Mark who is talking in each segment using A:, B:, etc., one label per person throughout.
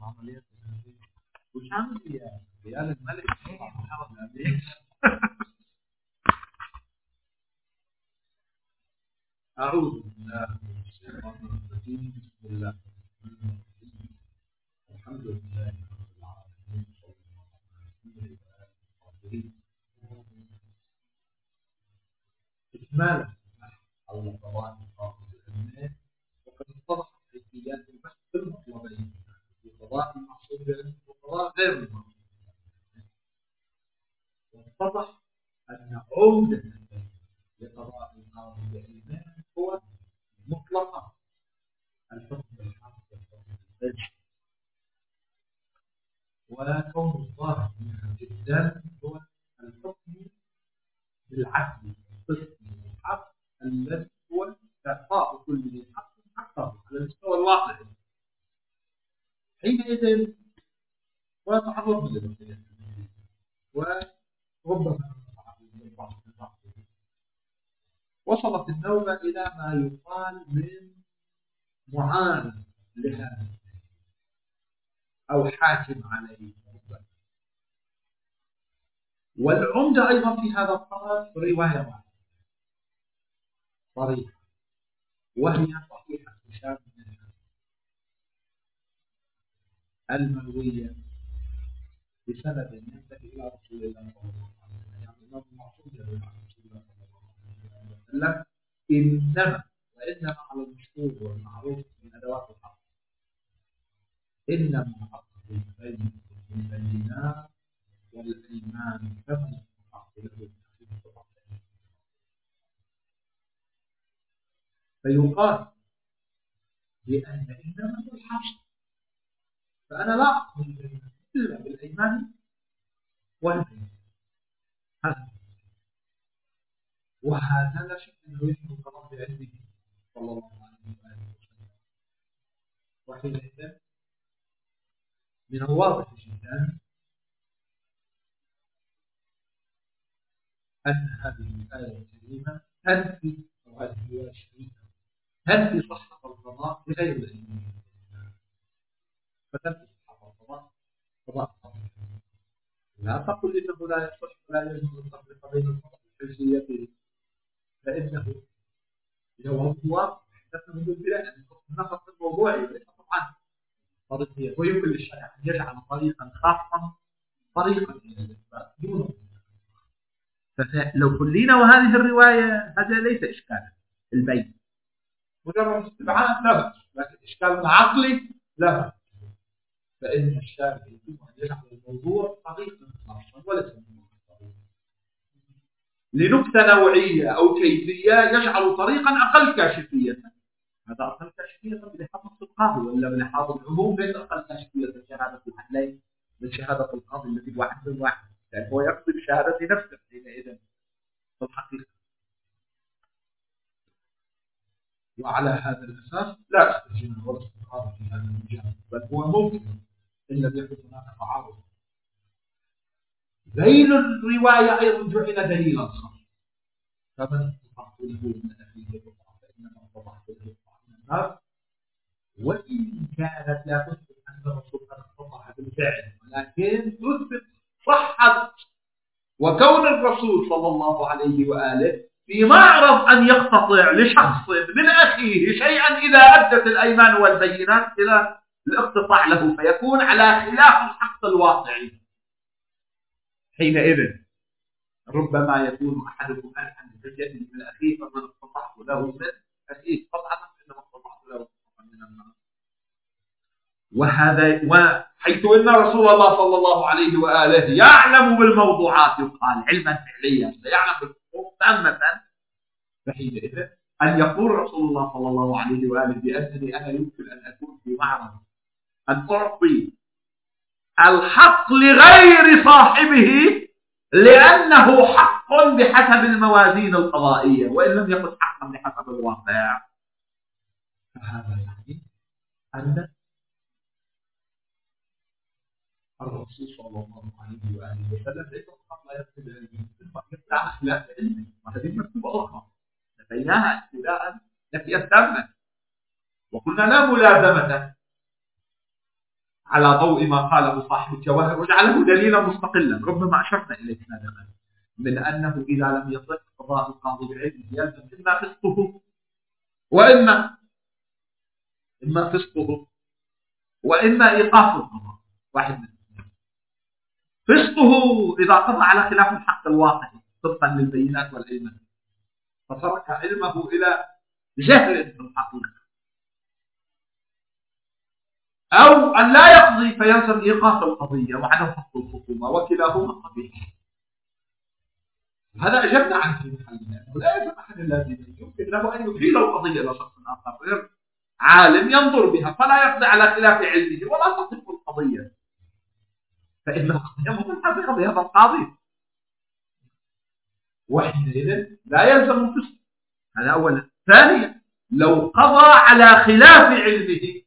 A: عمليات وش عامل يا ريال الملك الحرب أعوذ بالله من الشيطان الرجيم بسم الله الرحمن الرحيم الحمد لله رب العالمين إكمالا على قواعد القاضي العلمية وقد اتضحت كيفيات البحث في المطلبين في قضاء المحصول بالعلم وقضاء غير المحصول واتضح أن عودة لقضاء القاضي بالعلم هو مطلقا الحكم بالحق والحكم بالعلم وكون الظاهر منها جدا هو الحكم بالعدل والصدق والحق الذي هو إعطاء كل ذي حق حقه على المستوى الواقعي حينئذ وتعرضنا للمسألة وربما وصلت النوبة إلى ما يقال من معارض لهذا أو حاكم عليه والعمدة أيضا في هذا الطرف رواية واحدة صريحة وهي صحيحة هشام بن المروية بسند ينتهي إلى رسول الله صلى الله عليه وسلم يعني الإمام المعصوم يروي عن رسول الله صلى الله عليه وسلم إنما على المشهور والمعروف من أدوات الحق إنما أقضي بين البينات والأيمان كما يستحق له فيقال بأن إنما هو الحق فأنا لا أقضي البينات إلا بالأيمان والبينات وهذا لا شك أنه يشبه كلام بعلمه صلى الله عليه وسلم وحينئذ من الواضح جدا أن هذه الآية الكريمة تنفي وهذه الرواية الشريفة تنفي صحة القضاء بغير العلم فتنفي صحة القضاء قضاء لا تقل إنه لا يصح ولا يجوز أن تفرق بين القضاء بحيثيته فإنه لو هو حدثنا بالبلاد أن النقص الموضوعي وليس طبعا فرضية ويمكن للشرع أن يجعل طريقا خاصا طريقا إلى الإثبات دونه فلو خلينا وهذه الرواية هذا ليس إشكالا البين مجرد استبعاد لا بأس لكن إشكال عقلي لا بأس فإن الشارع يجب أن يجعل الموضوع طريقا خاصا وليس لنكتة نوعية أو كيفية يجعل طريقا أقل كاشفية هذا أقل كاشفية بلحاظ القاضي ولا بلحاظ العموم ليس أقل كاشفية من شهادة الحلين من شهادة القاضي الذي واحد من واحد يعني هو يقضي بشهادة نفسه حينئذ في الحقيقة وعلى هذا الأساس لا استجنان ولا استقرار في هذا المجال بل هو ممكن إن لم يكن هناك تعارض ذيل الرواية أيضا جعل دليلا صحيح فمن استطعت له من أخيه فإنما استطعت له من الناس وإن كانت لا تثبت أن الرسول قد استطاع بالفعل ولكن تثبت صحة وكون الرسول صلى الله عليه وآله في معرض أن يقتطع لشخص من أخيه شيئا إذا أدت الأيمان والبينات إلى الاقتطاع له فيكون على خلاف الحق الواقعي حينئذ ربما يكون أحدكم ألحن بحجته من أخيه فمن استطعت له من أخيه طبعا إنما استطعت له من النار وهذا وحيث إن رسول الله صلى الله عليه وآله يعلم بالموضوعات يقال علما فعليا سيعلم بالحقوق تامة فحينئذ أن يقول رسول الله صلى الله عليه وآله بأنني أنا يمكن أن أكون في معرض أن أعطي الحق لغير صاحبه لأنه حق بحسب الموازين القضائية وإن لم يكن حقا بحسب الواقع فهذا يعني أن الرسول صلى الله عليه وآله وسلم ليس فقط لا يكتب العلم بل يبدع خلاف علمه وهذه مكتوبة أخرى نفيناها ابتداء نفيا تاما وقلنا لا ملازمة على ضوء ما قاله صاحب الجواهر وجعله دليلا مستقلا، ربما أشرنا إليه سابقا، من أنه إذا لم يصح قضاء القاضي بعلمه يلزم إما فسقه وإما فسقه وإما إيقاف القضاء، واحد من الاثنين. فسقه إذا قضى على خلاف الحق الواقع طبقا للبينات والأيمان فترك علمه إلى جهل في الحقيقة، أو أن لا يقضي فيلزم إيقاف القضية وعدم حق الخصومة، وكلاهما قبيح. هذا أجبنا عنه في محلنا، أنه لا يلزم أحد اللازمين، يمكن له أن يحيل القضية إلى شخص آخر غير عالم ينظر بها فلا يقضي على خلاف علمه ولا تصف القضية، فإن القضية متحققة بهذا القاضي، وحينئذ لا يلزم الفسق. هذا أولا. ثانيا، لو قضى على خلاف علمه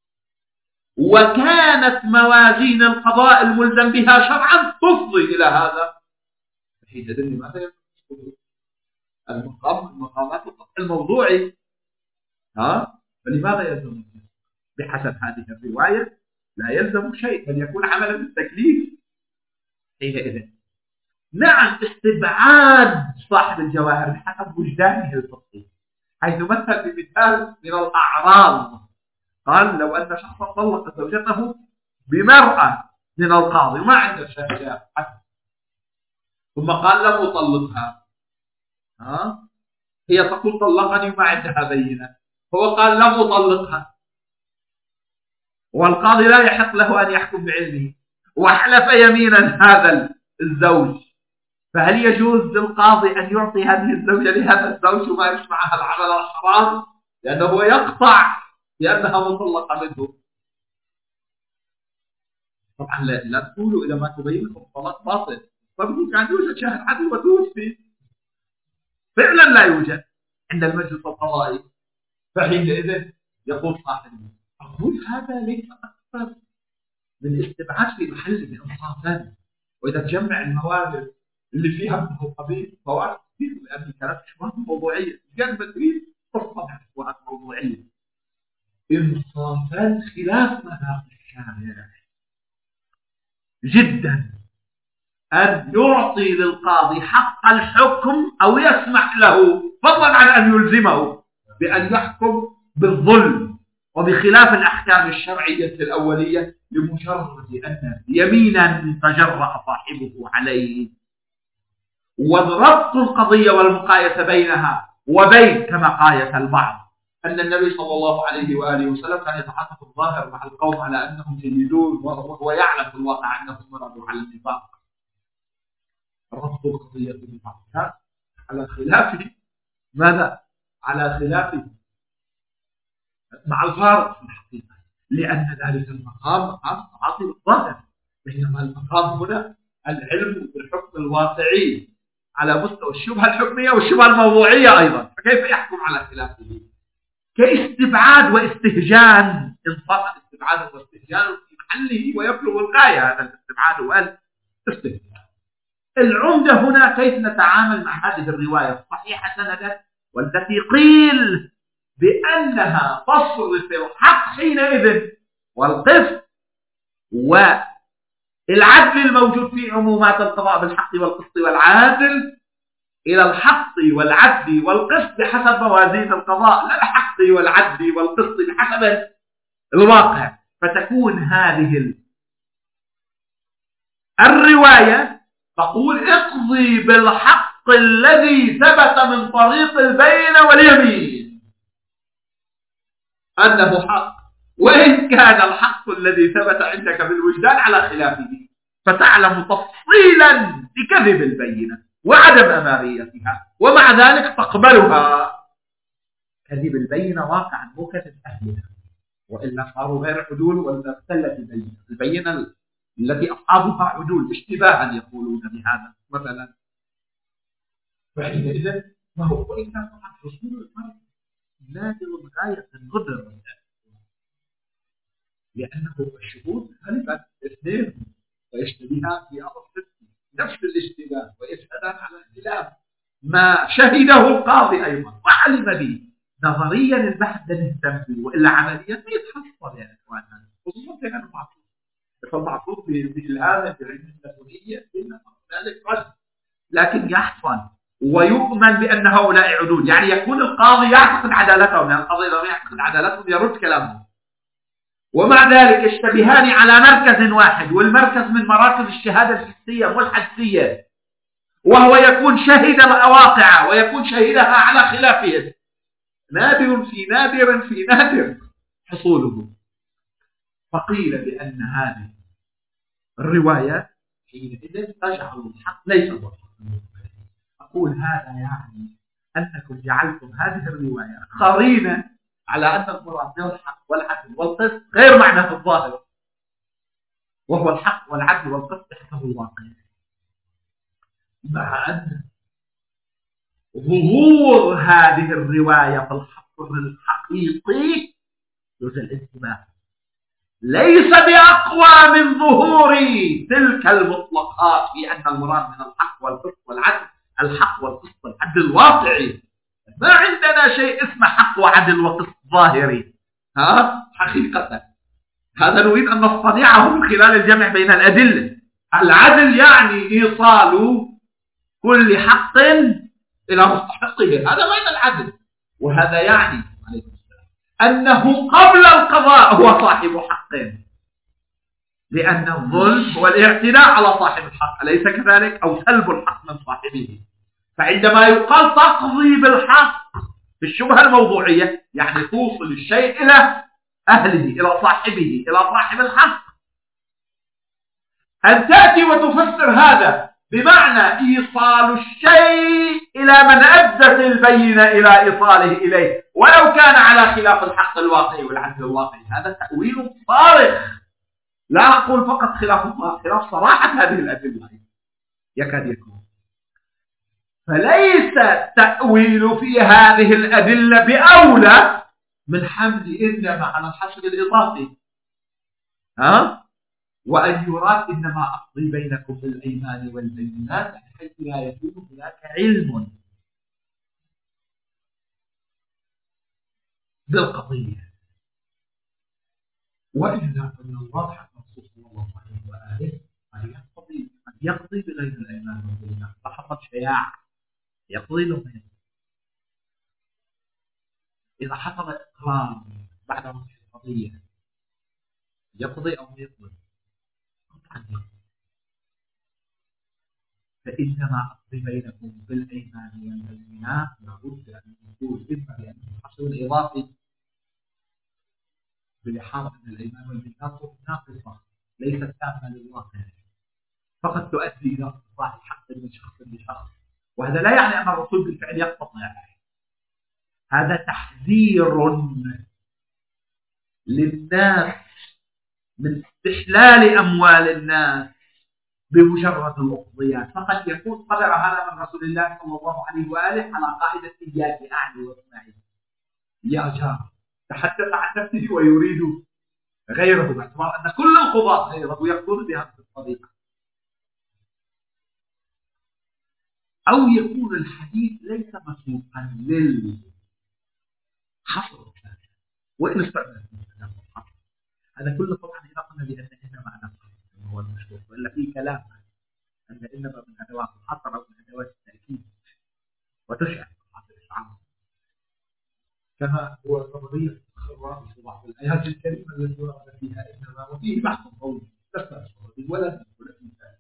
A: وكانت موازين القضاء الملزم بها شرعا تفضي إلى هذا، حينئذ لماذا يلزم المقامات القطع الموضوعي؟ فلماذا يلزم الفسق؟ بحسب هذه الرواية لا يلزم شيء بل يكون عملا بالتكليف. حينئذ نعم، استبعاد صاحب الجواهر بحسب وجدانه الفقهي، حيث مثل بمثال من الأعراض، قال لو أن شخصا طلق زوجته بمرأة من القاضي وما عنده شهادة ثم قال لم أطلقها، هي تقول طلقني وما عندها بينة، هو قال لم أطلقها، والقاضي لا يحق له أن يحكم بعلمه وحلف يمينا هذا الزوج، فهل يجوز للقاضي أن يعطي هذه الزوجة لهذا الزوج وما يسمعها العمل الحرام لأنه يقطع لأنها مطلقة منه؟ طبعا لا تقولوا إلى ما تبينكم الطلاق باطل، طب كان يوجد شاهد عدل وتوفي، فعلا لا يوجد عند المجلس القضائي، فحينئذ يقول صاحبه أقول هذا ليس أكثر من استبعاد في محل إنصافا، وإذا تجمع الموارد اللي فيها من القبيل موارد كثير، لأن كانت شبهات موضوعية جانب تريد تصطنع شبهات موضوعية إنصافا خلاف مذاق الشارع جدا أن يعطي للقاضي حق الحكم أو يسمح له فضلا عن أن يلزمه بأن يحكم بالظلم وبخلاف الأحكام الشرعية الأولية لمجرد أن يمينا تجرأ صاحبه عليه. وربط القضية والمقايسة بينها وبين كما قايس البعض أن النبي صلى الله عليه وآله وسلم كان يتحدث الظاهر مع القوم على أنهم جيدون وهو يعلم في الواقع أنهم مرضوا على النفاق. ربط القضية بالنفاق على خلافه ماذا؟ على خلافه مع الفارق في الحقيقة، لأن ذلك المقام مقام تعاطي الظاهر، بينما المقام هنا العلم بالحكم الواقعي على مستوى الشبهة الحكمية والشبهة الموضوعية أيضا، فكيف يحكم على خلافه؟ كاستبعاد واستهجان، انصاف استبعاد واستهجان في محله ويبلغ الغاية هذا الاستبعاد والاستهجان. العمدة هنا كيف نتعامل مع هذه الرواية الصحيحة سندا والتي قيل بأنها تصرف الحق حينئذ والقسط والعدل الموجود في عمومات القضاء بالحق والقسط والعادل إلى الحق والعدل والقسط بحسب موازين القضاء، لا الحق والعدل والقسط بحسب الواقع، فتكون هذه الرواية تقول اقضي بالحق الذي ثبت من طريق البينة واليمين أنه حق، وإن كان الحق الذي ثبت عندك بالوجدان على خلافه، فتعلم تفصيلا بكذب البينة وعدم أماريتها، ومع ذلك تقبلها. كذب البينة واقعا مو كذب أهلها، وإلا صاروا غير عدول ولا اختلت البينة التي أصحابها عدول اشتباها يقولون بهذا مثلا. فحينئذ ما هو وإن كان طبعا حصول الفرق نادر غاية القدر، لأنه الشهود غالبا اثنين ويشتبهان في أمر نفس الاشتباه ويشهدان على اختلاف ما شهده القاضي أيضا وعلم به. نظريا البحث ده نهتم به، وإلا عمليا ما يتحصل يا إخواننا، خصوصا في هذا المعصر فالمعصوم بالآن بعلم اللدنية ذلك رد، لكن يحصل ويؤمن بأن هؤلاء عدول، يعني يكون القاضي يعتقد عدالتهم، يعني القاضي لو يعتقد عدالتهم يرد كلامهم، ومع ذلك يشتبهان على مركز واحد، والمركز من مراكز الشهادة الحسية والحدسية، وهو يكون شهد الواقعة ويكون شهدها على خلافه، نادر في نادر في نادر حصوله. فقيل بأن هذه الرواية حينئذ تجعل الحق ليس هو الحق. أقول هذا يعني أنكم جعلتم هذه الرواية قرينة على أن المراد من الحق والعدل والقسط غير معناه الظاهر، وهو الحق والعدل والقسط تحته الواقع، مع أن ظهور هذه الرواية في الحق الحقيقي يوجد الانتباه ليس بأقوى من ظهور تلك المطلقات في أن المراد من الحق والقسط والعدل الحق والقسط والعدل الواقعي. ما عندنا شيء اسمه حق وعدل وقسط ظاهري حقيقة، هذا نريد أن نصطنعه من خلال الجمع بين الأدلة. العدل يعني إيصال كل حق إلى مستحقه، هذا بين العدل، وهذا يعني أنه قبل القضاء هو صاحب حق، لأن الظلم هو الاعتداء على صاحب الحق، أليس كذلك؟ أو سلب الحق من صاحبه. فعندما يقال تقضي بالحق في الشبهة الموضوعية يعني توصل الشيء إلى أهله، إلى صاحبه، إلى صاحب الحق. أن تأتي وتفسر هذا بمعنى إيصال الشيء إلى من أدت البينة إلى إيصاله إليه ولو كان على خلاف الحق الواقعي والعدل الواقعي، هذا تأويل صارخ. لا أقول فقط خلاف صراحة هذه الأدلة يكاد يكون. فليس التأويل في هذه الأدلة بأولى من حمل إنما على الحصر الإضافي، وأن يراد إنما أقضي بينكم بالأيمان والبينات حيث لا يكون هناك علم بالقضية. وإلا فمن الواضح الرسول صلى الله عليه وآله أن يقضي بغير الأيمان والبينات، فحصل شياع يقضي لهم. إذا حصل إقرار بعد رفع القضية يقضي أو يقضي؟ فإنما أقضي بينكم بالأيمان والبينات لابد أن يكون إما لأنه حصل إضافي بلحاظ أن الأيمان والبينات ناقصة ليست تامة للواقع، فقد تؤدي إلى إصلاح الحق من شخص لشخص، وهذا لا يعني أن الرسول بالفعل يقتطع، هذا تحذير للناس من استحلال أموال الناس بمجرد الأقضيات. فقد يكون قدر هذا من رسول الله صلى الله عليه وآله على قاعدة إياك أعني واسمعي يا جار، تحدث عن نفسه ويريد غيره، باعتبار أن كل القضاة غيره يقضون بهذه الطريقة. أو يكون الحديث ليس مسوقا للحصر وإن استعمل هذا كله طبعا إذا قلنا بأن إنما نفسه هو المشروع، وإلا في كلام أن إنما من أدوات الحصر أو من أدوات التأكيد وتشعر الإشعار، كما هو قضية الخراء في بعض الآيات الكريمة التي ورد فيها إنما وفيه بحث قوي تسمع ولا في ذلك.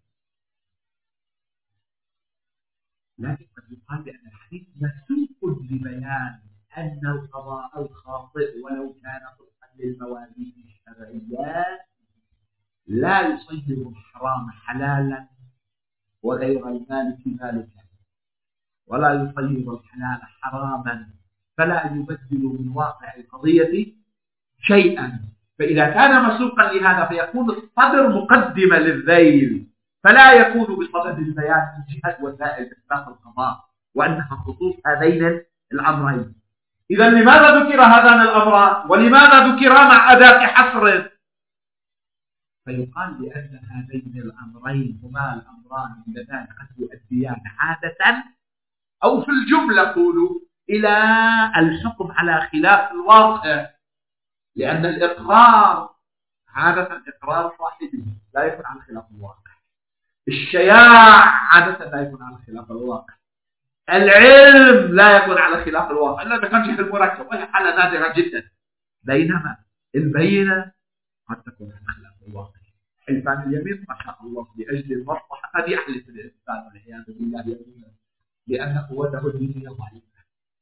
A: لكن قد يقال بأن الحديث مسوق لبيان أن القضاء الخاطئ ولو كان طبقا للموازين الشرعيات لا يصير الحرام حلالا وغير المالك مالكا، ولا يصير الحلال حراما، فلا يبدل من واقع القضية شيئا. فإذا كان مسوقا لهذا فيكون الصدر مقدمة للذيل، فلا يكون بصدد البيان من جهة وسائل إثبات القضاء وأنها خصوص هذين الأمرين. إذا لماذا ذكر هذان الأمران ولماذا ذكرا مع أداة حصر؟ فيقال بأن هذين الأمرين هما الأمران اللذان قد يؤديان عادة أو في الجملة قولوا إلى الحكم على خلاف الواقع، لأن الإقرار عادة إقرار صاحبه لا يكون على خلاف الواقع. الشياع عادة لا يكون على خلاف الواقع. العلم لا يكون على خلاف الواقع إلا إذا كان جهل مركب، وهي حالة نادرة جدا. بينما البينة قد تكون على خلاف الواقع. حلفان اليمين ما شاء الله لأجل المصلحة قد يحلف الإنسان والعياذ بالله يمينا لأن قوته الدينية ضعيفة.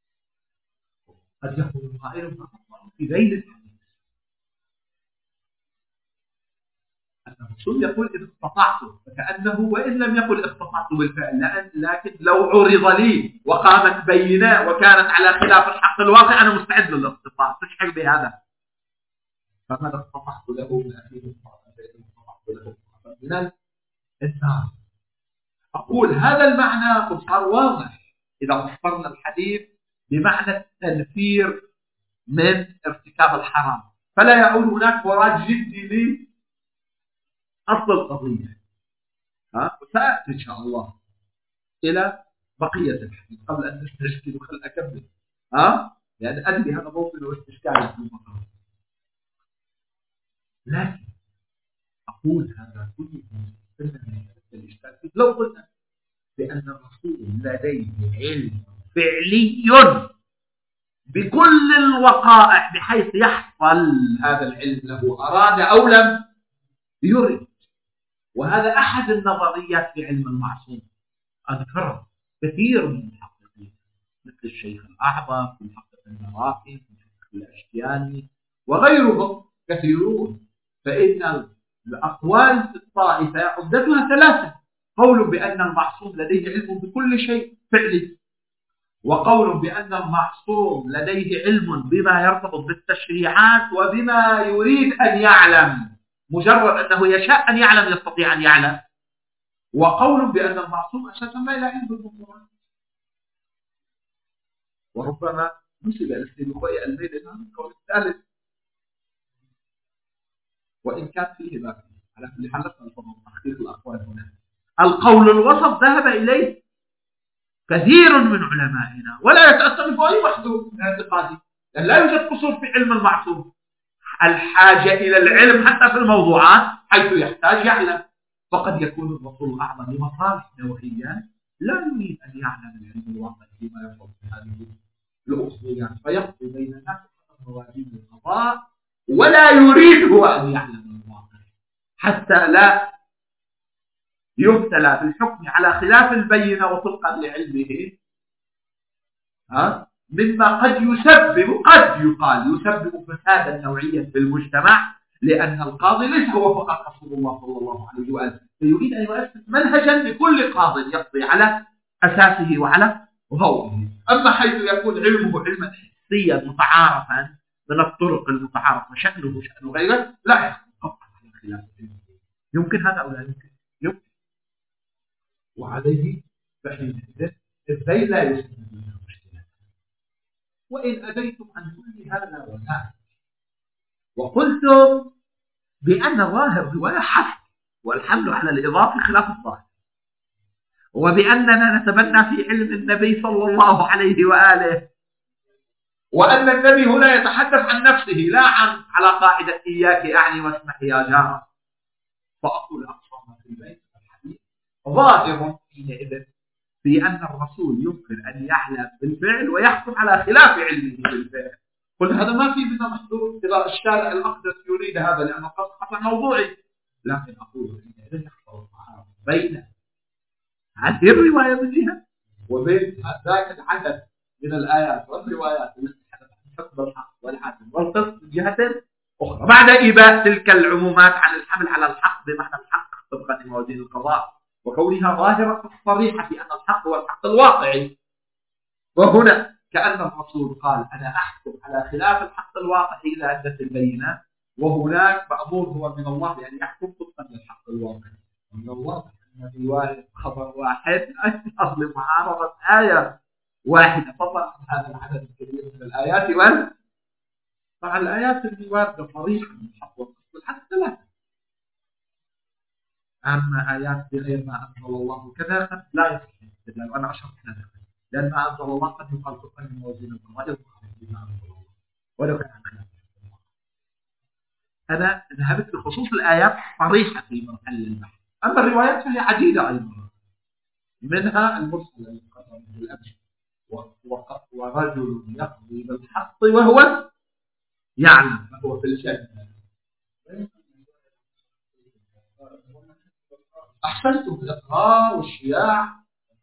A: قد يقول قائل في ذيل الحديث أن الرسول يقول إن استطعت، فكأنه وإن لم يقل استطعت بالفعل، لكن لو عرض لي وقامت بينة وكانت على خلاف الحق الواقع أنا مستعد للاستطاعة. تشعر بهذا؟ فماذا استطعت له من أخيه استطعت له من النار. أقول هذا المعنى صار واضح إذا فسرنا الحديث بمعنى التنفير من ارتكاب الحرام، فلا يعود هناك مراج جدي لي أصل القضية. وسأتي إن شاء الله إلى بقية الحديث قبل أن نستشكل وخل أكمل لأن أدري هذا موطن واستشكال في المقام. لكن أقول هذا كله لو قلنا بأن الرسول لديه علم فعلي بكل الوقائع بحيث يحصل هذا العلم له أراد أو لم يرد، وهذا أحد النظريات في علم المعصوم. أذكر كثير من المحققين مثل الشيخ الأعظم في محقق المراقي في محقق الأشتياني وغيرهم كثيرون، فإن الأقوال في الطائفة عدتها ثلاثة: قول بأن المعصوم لديه علم بكل شيء فعلي، وقول بأن المعصوم لديه علم بما يرتبط بالتشريعات وبما يريد أن يعلم، مجرد أنه يشاء أن يعلم يستطيع أن يعلم، وقول بأن المعصوم أساسا ما لا علم بالمفردات. وربما نسب الاسم بخوي الميل القول الثالث، وإن كان فيه ما فيه على كل حال نفهم تحقيق الأقوال هنا. القول الوسط ذهب إليه كثير من علمائنا ولا يتأثر بأي محدود اعتقادي، لأن لا يوجد قصور في علم المعصوم. الحاجة إلى العلم حتى في الموضوعات حيث يحتاج يعلم، فقد يكون الرسول الأعظم لمصالح نوعية لا يريد أن يعلم العلم الواقع فيما يرتبط بهذه الأصوليات، فيقضي بين الناس حسب مواجيب القضاء ولا يريد هو أن يعلم الواقع حتى لا يبتلى بالحكم على خلاف البينة وطبقا لعلمه مما قد يسبب فسادا نوعيا في المجتمع، لأن القاضي ليس هو فقط رسول الله صلى الله عليه وآله، فيريد أن يؤسس منهجا لكل قاض يقضي على أساسه وعلى ضوئه. أما حيث يكون علمه علما حسيا متعارفا من الطرق المتعارفة شأنه شأن غيره لا يخطئ على خلاف علمه. يمكن هذا أو لا يمكن؟ وعليه فحينئذ الذيل لا يسمى منه مشكلة. وإن أبيتم عن كل هذا وذاك وقلتم بأن ظاهر رواية حسن والحمل على الإضافة خلاف الظاهر، وبأننا نتبنى في علم النبي صلى الله عليه وآله، وأن النبي هنا يتحدث عن نفسه لا عن على قاعدة إياك أعني واسمح يا جار، فأقول أقصى ما في البيت الحديث ظاهر حينئذ في أن الرسول يمكن أن يعلم بالفعل ويحكم على خلاف علمه بالفعل. قلت هذا ما في منه محدود إذا الشارع الأقدس يريد هذا لأنه قد خطأ موضوعي، لكن أقول حينئذ يحصل بين هذه الرواية من جهة وبين ذاك العدد من الآيات والروايات التي تحدث عن حكم الحق والعدل والقسط من جهة أخرى، بعد إباء تلك العمومات عن الحمل على الحق بمعنى الحق طبقا لموازين القضاء وكونها ظاهرة صريحة في أن الحق هو الحق الواقعي. وهنا كأن الرسول قال أنا أحكم على خلاف الحق الواقعي إذا أدت البينة، وهناك مأمور هو من الله بأن يحكم طبقا للحق الواقعي. ومن الله أن في خبر واحد أصل معارضة آية واحدة فضلا عن هذا العدد الكبير من الآيات طبعا الآيات اللي واردة صريحة من الحق والحق ثلاثة، أما آيات بغير ما أنزل الله كذا لا يصح الاستدلال، وأنا أشرت هذا لأن ما أنزل الله قد يقال طبقا لموازين القضاء بما أنزل الله ولو كان عن خلاف أنا ذهبت لخصوص الآيات الصريحة في محل البحث. أما الروايات فهي عديدة أيضا، منها المرسل القدر بالأمس ورجل يقضي بالحق وهو يعلم فهو في الجنة. أحسنتم الإقرار والشياع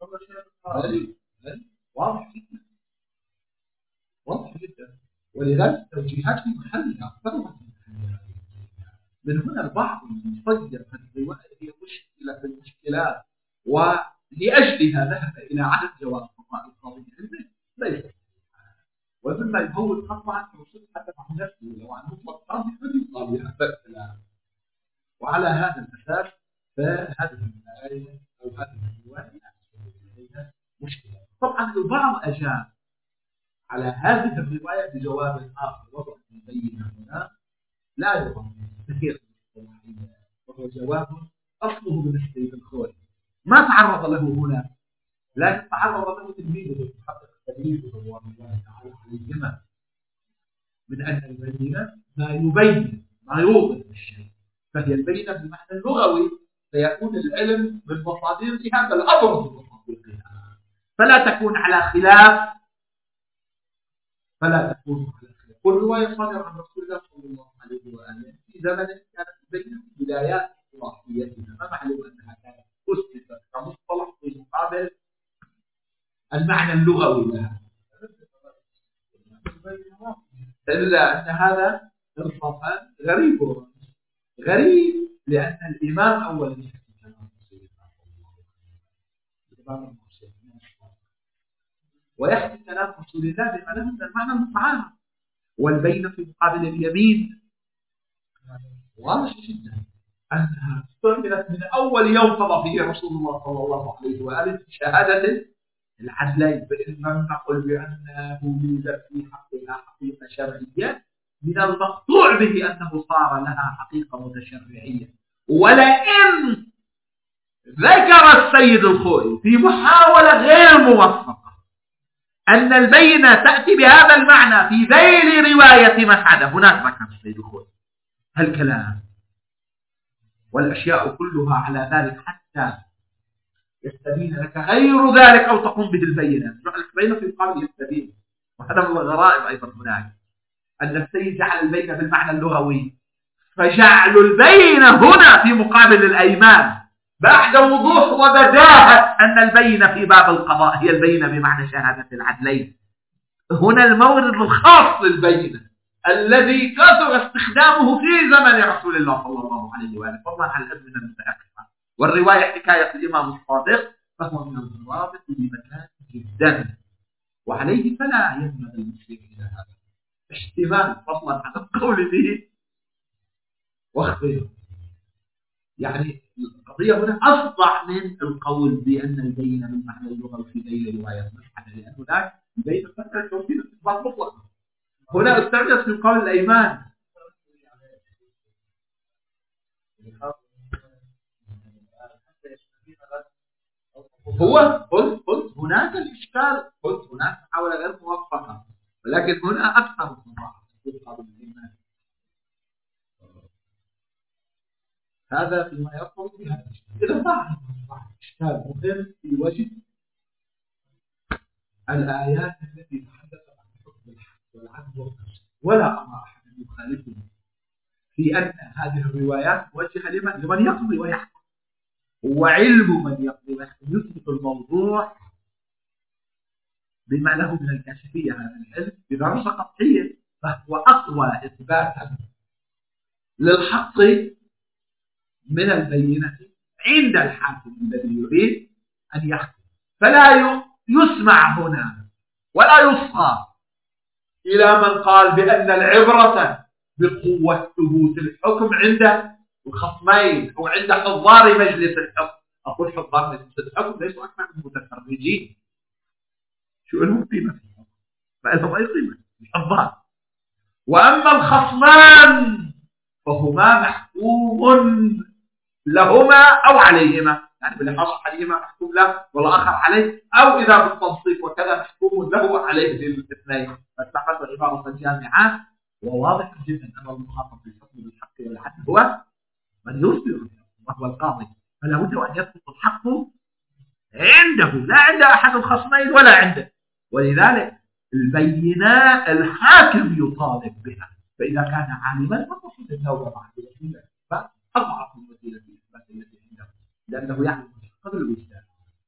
A: واضح جدا، واضح جدا، ولذلك التوجيهات في محلها أكثرها في محلها. من هنا البعض يصير الرواية هي مشكلة في المشكلات، ولأجلها ذهب إلى عدم جواز قضاء القاضي علمه ليس، ومما يهون خطوة عن الرسول حتى مع نفسه لو عن مطلق قاضي فليقال بها. وعلى هذا الأساس فهذه الآية أو هذه الرواية مشكلة. طبعا البعض أجاب على هذه الرواية بجواب آخر وضع البينة هنا لا يضم كثير من الصلاحية، وهو جواب أصله من السيد الخوي ما تعرض له هنا، لكن تعرض له تلميذه محقق التدريس رضوان الله تعالى عليهما، من أن البينة ما يبين ما يوضح الشيء، فهي البينة بالمعنى اللغوي، فيكون العلم من مصادرها بل أبرز مصادرها، فلا تكون على خلاف. والرواية صادرة عن رسول الله صلى الله عليه وآله في زمن كانت البينة بدايات اصطلاحيتها، ما معلوم أنها كانت أسست كمصطلح في مقابل المعنى اللغوي لها، إلا أن هذا إنصافا غريب لأن الإمام أولا يحكي كلام رسول الله صلى الله عليه وسلم ويحكي كلام رسول الله بما له من المعنى المتعارف، والبين في مقابل اليمين واضح جدا أنها استعملت من أول يوم قضى فيه رسول الله صلى الله عليه وآله شهادة العدلين، فإن لم نقل بأنه يوجد في حقها حقيقة شرعية من المقطوع به أنه صار لها حقيقة متشرعية. ولئن ذكر السيد الخوئي في محاولة غير موفقة أن البينة تأتي بهذا المعنى في ذيل رواية مسعدة، هناك ذكر السيد الخوئي هالكلام والأشياء كلها على ذلك حتى يستبين لك غير ذلك أو تقوم به البينة. البينة في مقابل يستبين، وهذا من الغرائب أيضا هناك أن السيد جعل البينة بالمعنى اللغوي، فجعل البينة هنا في مقابل الأيمان بعد وضوح وبداهة أن البينة في باب القضاء هي البينة بمعنى شهادة العدلين. هنا المورد الخاص للبينة الذي كثر استخدامه في زمن رسول الله صلى الله عليه وآله، فضلا عن الأزمنة المتأخرة. والرواية حكاية الإمام الصادق فهو من الضوابط بمكان جدا، وعليه فلا ينبغي المسلم إلى هذا احتمال فضلا عن القول به واخبره. يعني القضية هنا أصدع من القول بأن البينة من معنى اللغة في ذيل رواية مسعدة، لأن هناك البينة تفكر توفير الاستثبات مطلقا، هنا استعملت في قول الأيمان. هو قلت هناك الإشكال، قلت هناك محاولة غير موفقة، ولكن هنا أكثر صراحة في قول الأيمان. هذا فيما يقول بهذا الشيء. إذا ظهر إشكال مهم في وجه الآيات التي تحدثت عن حكم الحق والعدل والقسط، ولا أرى أحد يخالفني في أن هذه الروايات موجهة لمن يقضي ويحكم، وعلم من يقضي ويحكم يثبت الموضوع بما له من الكاشفية. هذا العلم بدرجة قطعية فهو أقوى إثباتا للحق من البينة عند الحاكم الذي يريد أن يحكم، فلا يسمع هنا ولا يصغى إلى من قال بأن العبرة بقوة ثبوت الحكم عند الخصمين أو عند حضار مجلس الحكم. أقول حضار مجلس الحكم ليسوا أكثر من متفرجين، شو لهم قيمة في الحكم؟ ما لهم أي قيمة الحضار. وأما الخصمان فهما محكوم لهما أو عليهما، يعني باللحاظ أحدهما محكوم له والآخر عليه، أو إذا بالتنصيف وكذا محكوم له عليه للاثنين، فاستعملت عبارة الجامعة وواضح جدا أن المخاطب بالحكم بالحق والعدل هو من يصدر وهو القاضي، فلا بد أن يسقط الحق عنده، لا عند أحد الخصمين ولا عنده. ولذلك البينات الحاكم يطالب بها، فإذا كان عالما فتصل التوبة مع الوسيلة، فأضعف الوسيلة في الإثبات التي عنده، لأنه يعلم قبل الوجدان.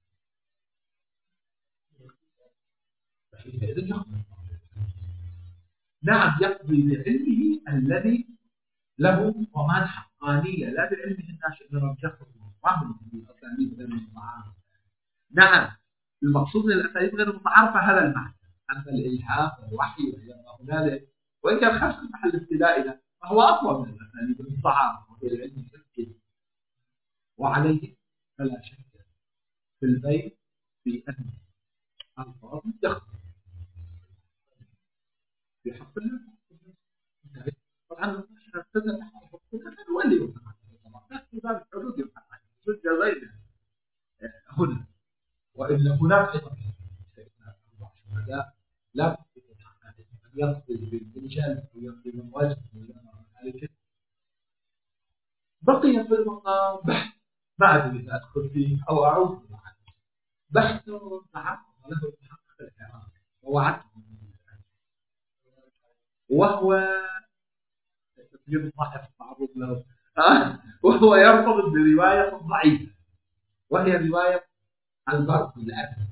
A: نعم يقضي بعلمه الذي له ضمان حقانية، لا بعلمه الناشئ من رجحه وعمله بالأساليب غير المتعارفة. نعم المقصود من الأساليب غير المتعارفة هذا المعنى، أما الإلهام والوحي وما هنالك، وإن كان خاص محل ابتدائنا فهو أقوى من الأساليب المتعارفة وهي العلم الفقهي. وعليه فلا شك في البين في أن الفاظ يخطئ في حق الله. طبعا نولي في باب الحدود يبحث غير هنا، وإلا هناك أيضا لا يقضي بالرجال ويقضي بالواجب وذلك. بقي في المقام بحث، ما أدري إذا أدخل فيه أو أعود معه، بحث تعرض له بحق الحرام ووعدته، وهو يضحك معروف له وهو يرتبط برواية ضعيفة، وهي رواية البرق الأسد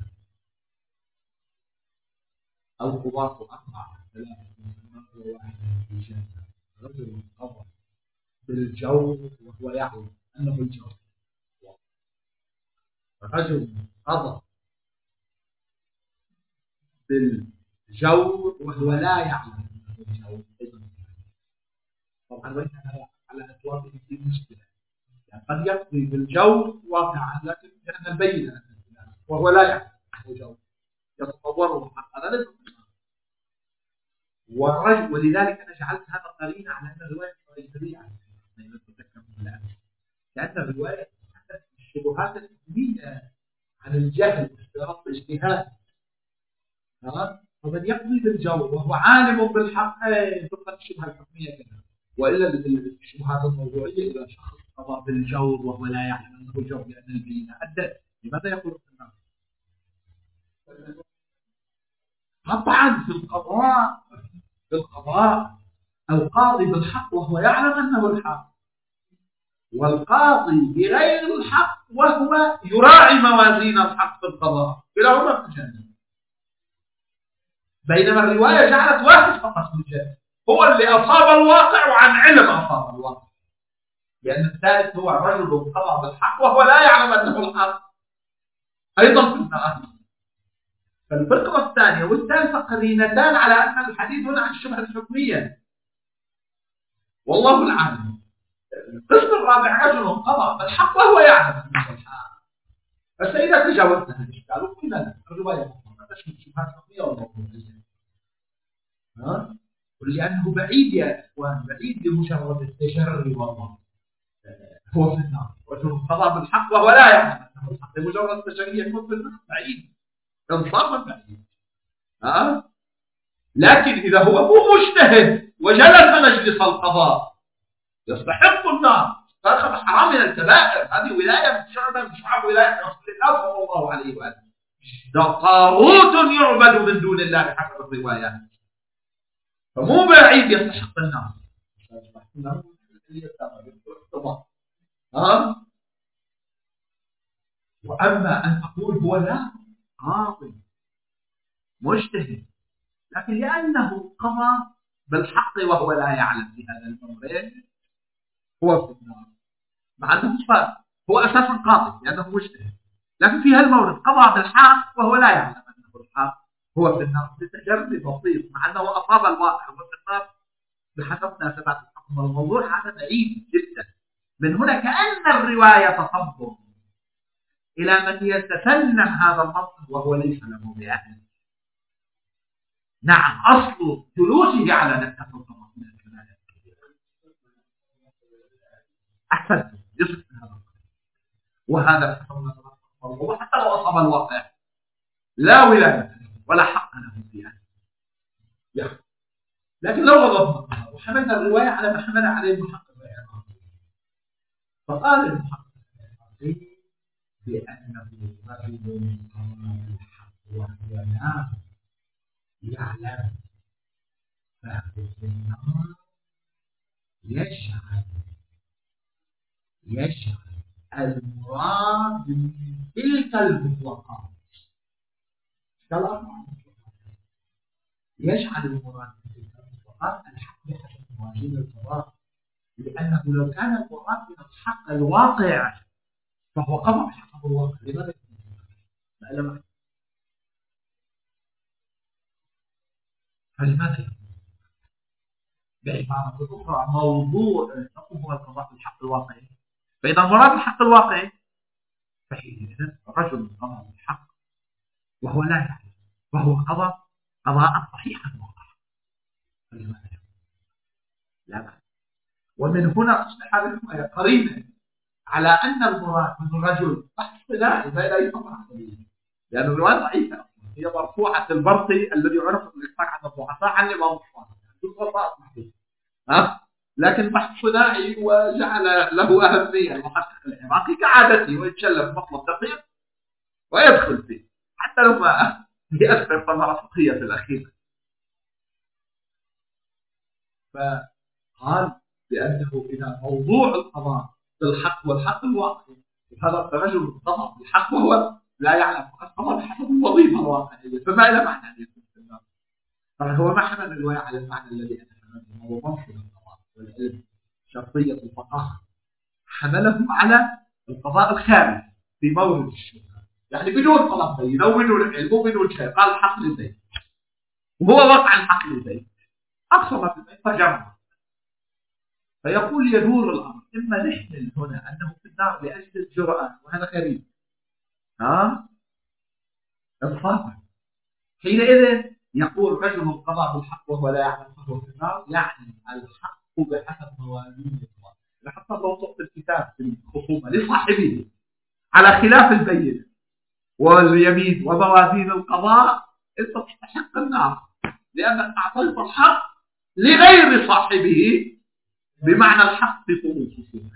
A: أو قواس أربعة ثلاثة واحد في جنة، رجل قضى بالجور وهو يعلم أنه الجور، رجل قضى بالجور وهو لا يعلم أنه الجور. طبعا وإن على أطواره في مشكلة، يعني قد يقضي بالجور واقعا لكن لأن البينة وهو لا يعلم أنه جور يتصوره هذا ليس والرجل. ولذلك أنا جعلت هذا قرينة على أن الرواية سريعة لأن الرواية الشبهات الحكمية عن الجهل واختلاط الاجتهاد. فمن يقضي بالجور وهو عالم بالحق تبقى الشبهة الحكمية كذا، وإلا الشبهات الموضوعية إذا شخص قضى بالجور وهو لا يعلم أنه الجور لأن البينة أدت، لماذا يقول الناس؟ طبعا في القضاء القاضي بالحق وهو يعلم أنه الحق، والقاضي بغير الحق وهو يراعي موازين الحق في القضاء، كلاهما في الجنة. بينما الرواية جعلت واحد فقط في الجنة هو اللي أصاب الواقع وعن علم أصاب الواقع، لأن الثالث هو الرجل قضى بالحق وهو لا يعلم أنه الحق أيضا في النار. فالفكرة الثانية والثالثة قرينتان على أن الحديث هنا عن الشبهة الحكمية والله العالم. القسم الرابع رجل قضى بالحق وهو يعلم أنه الحق، فإذا تجاوزنا هذا الإشكال وقلنا الرواية تشمل الشبهات الحكمية والموضوعية، ولأنه بعيد يا إخوان، بعيد لمجرد التجري والله هو في النار. رجل قضى بالحق وهو لا يعلم أنه الحق لمجرد التجري يكون في النار، بعيد انصافا بعيد. لكن إذا هو مو مجتهد وجلس مجلس القضاء يستحق النار، فأخذ حرام من الكبائر، هذه ولاية من شعبة من شعب ولاية رسول الله صلى الله عليه وآله، ده طاغوت يعبد من دون الله حسب الروايات، فمو بعيد يستحق النار. وأما أن تقول هو لا قاضي مجتهد لكن لأنه قضى بالحق وهو لا يعلم في هذا الأمرين هو في النار، مع أنه هو أساسا قاضي لأنه مجتهد، لكن في هالمورد قضى بالحق وهو لا يعلم أنه الحق هو في النار بتجرد بسيط، مع أنه أصاب الواقع هو في النار بحسب ناسبات الحكم. الموضوع هذا بعيد جدا. من هنا كأن الرواية تصب إلى من يتفنن هذا المنطق وهو ليس له بأهل. نعم أصل جلوسه على نكتة الطرف من الكلام أحسنت يصف هذا، وهذا هو حتى لو أصاب الواقع لا ولاية له ولا حق له فيها، لكن لو غضبنا وحملنا الرواية على ما حمل عليه المحقق العراقي. فقال المحقق العراقي بأنه رجل قام بالحق وهو لا يعلم، فهو في النار يجعل المراد من تلك المطلقات يجعل المراد من تلك المطلقات الحق بحسب موازين القضاء، لأنه لو كان المراد من الحق الواقع فهو قضى بحسب الواقع. لماذا؟ فلماذا؟ بعبارة أخرى موضوع الحكم هو القضاء بالحق الواقعي، فإذا المراد الحق الواقعي فحينئذ رجل قضى بالحق وهو لا يعلم، وهو قضى قضاء صحيحا واقعا. فلماذا؟ لا معنى. ومن هنا أصبح هذه الرواية قريبة على أن المراد من الرجل بحث صناعي لا يطبع عليه، لأن الرواية ضعيفة هي مرفوعة البرقي الذي عرف بالإطلاق عن الضعفاء عن الإمام الصادق، لكن بحث صناعي وجعل له أهمية المحقق العراقي كعادته، ويتشلف مطلب دقيق ويدخل فيه حتى لو ما يأثر ثمرة فقهية في الأخير. فقال بأنه إذا موضوع القضاء بالحق والحق الواقعي، هذا الرجل قضى بالحق وهو لا يعلم، فقد قضى بحسب الوظيفة الواقعية، فما إلى معنى أن يكون في النار. فهو ما حمل الرواية على المعنى الذي أنا حمله، هو منصب القضاء والعلم شرطية الفقهاء، حمله على القضاء الخارجي في مورد الشبهة، يعني بدون طلب بينة وبدون علم وبدون شيء، قال الحق لزيد وهو وقع الحق لزيد، أقصى ما في البيت فجرمه. فيقول يدور الأمر، إما نحمل هنا أنه في النار لأجل الجرأة، وهذا غريب إنصافا، حينئذ يقول رجل القضاء بالحق وهو لا يعلم فهو في النار، يعني الحق بحسب موازين الله، حتى لو تعطي الكتاب في الخصومة لصاحبه على خلاف البينة واليمين وموازين القضاء، أنت تستحق النار لأنك أعطيت الحق لغير صاحبه، بمعنى الحق في طول الخصومة،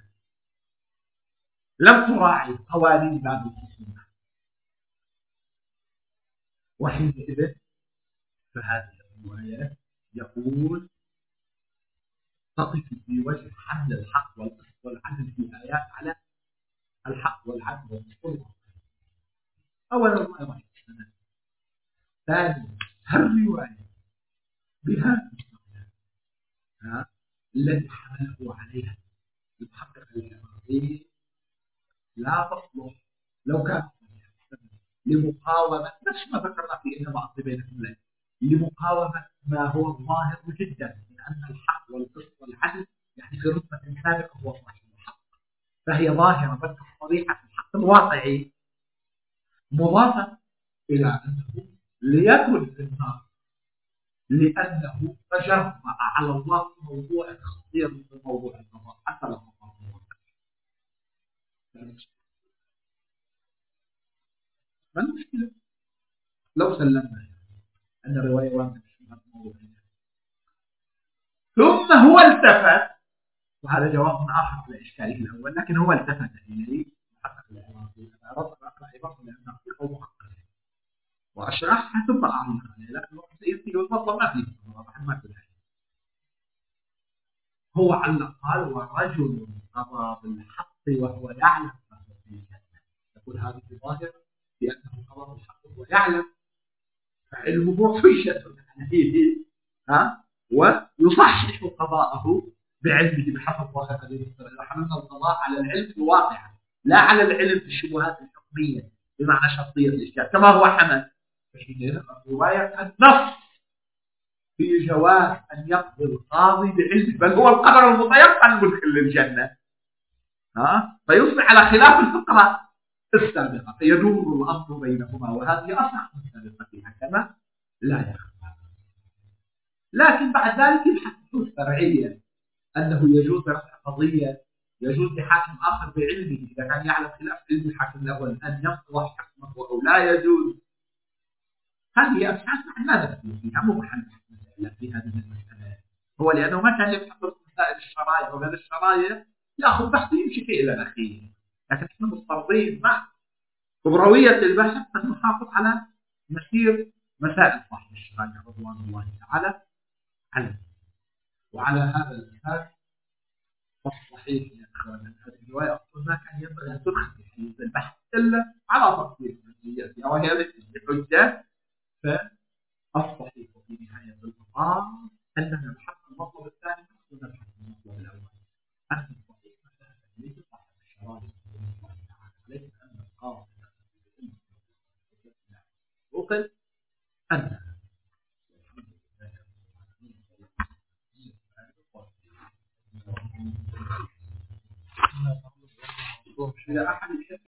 A: لم تراعي قوانين باب الخصومة. وحينئذ فهذه الرواية يقول تقف في وجه حمل الحق والقسط والعدل في آيات على الحق والعدل والقسط. أولا الرواية ضعيفة، ثانيا الرواية بهذا الذي حمله عليها المحقق العراقي لا تصلح لو كان لمقاومة نفس ما ذكرنا في إنما أقضي بينكم ليل، لمقاومة ما هو ظاهر جدا من أن الحق والقسط والعدل يعني في رتبة سابقة هو صاحب الحق، فهي ظاهرة بس صريحة في الحق الواقعي، مضافة إلى أنه ليكن في النار لأنه تجرأ على الله في موضوع خطير مثل موضوع القضاء حتى لو ما المشكلة لو سلمنا أن الرواية واردة في هذا الموضوع، ثم هو التفت، وهذا جواب آخر لإشكاله الأول، لكن هو التفت إليه محقق العراقي، أنا أردت أن أقرأ عبارة لأن أحقق محقق وأشرحها ثم أعلق عليه، لكن الوقت سيأتي والفضل ما فيه ما في الحين. هو علق قال ورجل قضى بالحق وهو يعلم أنه في الجنة، يقول هذه ظاهرة بأنه قضى بالحق وهو يعلم، فعلمه حجة عليه ويصحح قضاءه بعلمه بحسب ظاهر هذه الصورة. حملنا القضاء على العلم الواقع لا على العلم في الشبهات الحكمية بمعنى شرطية الإشكال كما هو حمل في الرواية النص في جواز أن يقضي القاضي بعلمه، بل هو القدر المتيقن مدخل للجنة، فيصبح على خلاف الفقرة السابقة، فيدور الأمر بينهما، وهذه أصح من سابقتها كما لا يخفى. لكن بعد ذلك يبحث بحوث فرعية أنه يجوز رفع قضية، يجوز لحاكم آخر بعلمه إذا كان يعلم خلاف علم الحاكم الأول أن يقضي حكمه أو لا يجوز. هذه أبحاث نحن ما ندخل فيها، مو محل في هذه المسألة، هو لأنه ما كان يبحث في مسائل الشرائع وغير الشرائع، يأخذ بحث يمشي فيه إلى الأخير. لكن احنا مضطرين مع خبروية البحث أن نحافظ على مسير مسائل صاحب الشرائع رضوان الله تعالى عنه. وعلى هذا الأساس فالصحيح يا إخوان أن هذه الرواية أصلا ما كان ينبغي أن تدخل في حيز البحث إلا على تفصيل جزئياتها، وهي التي بحجة. فالصحيح في نهاية المطاف أننا نبحث المطلب الثاني ونبحث المطلب الأول. أن الصحيح مثلا ليس صاحب الشرائع رضوان الله تعالى، ليس أن القاضي وقل أن إذا أحد